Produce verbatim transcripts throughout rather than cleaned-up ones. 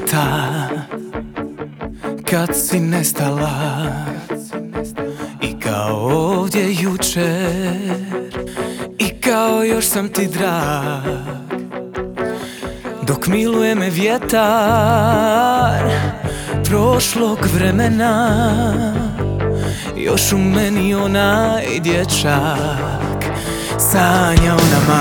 ljeta kad si nestala i kao ovdje jučer i kao još sam ti drag, dok miluje me vjetar prošlog vremena, još u meni onaj dječak sanja o nama.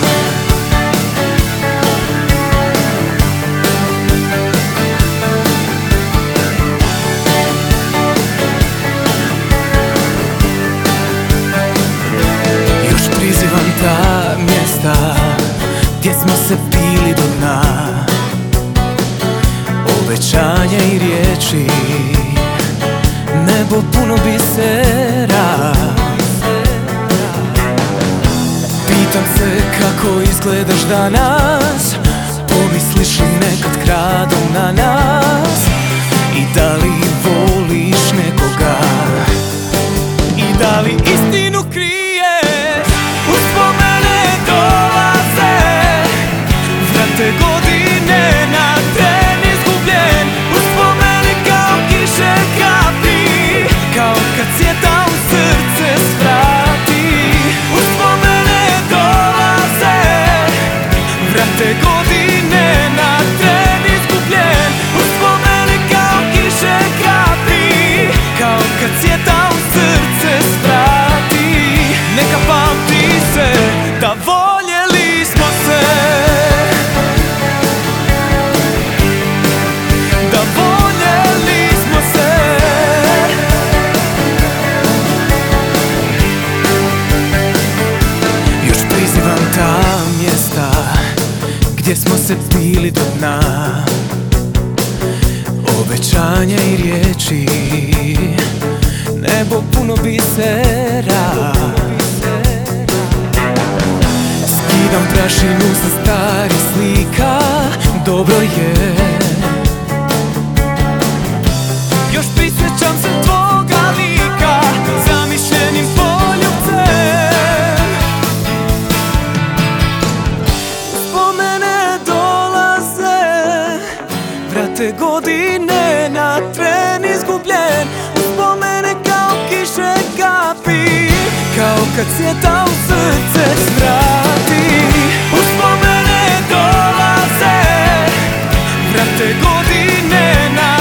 Još prizivam ta mjesta gdje smo se pili do dna, obećanja i riječi, nebo puno bisera. Pitam se kako izgledaš danas, pomisliš li nekad kradom na nas i da li voliš nekoga i da li istinu kriješ. Uspomene dolaze, vrate godine na tren izgubljen. Uspomene kao kiše kapi, kao kad sjeta u srce svrati. Uspomene dolaze, vrate godine na tren izgubljen. Uspomene kao kiše kapi, kao kad sjeta u srce svrati. Neka pamti se da voljeli smo se, da voljeli smo se. Još prizivam ta mjesta gdje smo se pili do dna, obećanja i riječi, nebo puno bisera. Skidam prašinu sa starih slika, dobro je. Još prisjećam se tvoga lika, zamišljenim poljubcem. Uspomene dolaze, vrate godine na tren izgubljen. Uspomene kao kiše kapi, kao kad sjeta u srce svrati. Uspomene dolaze, vrate godine na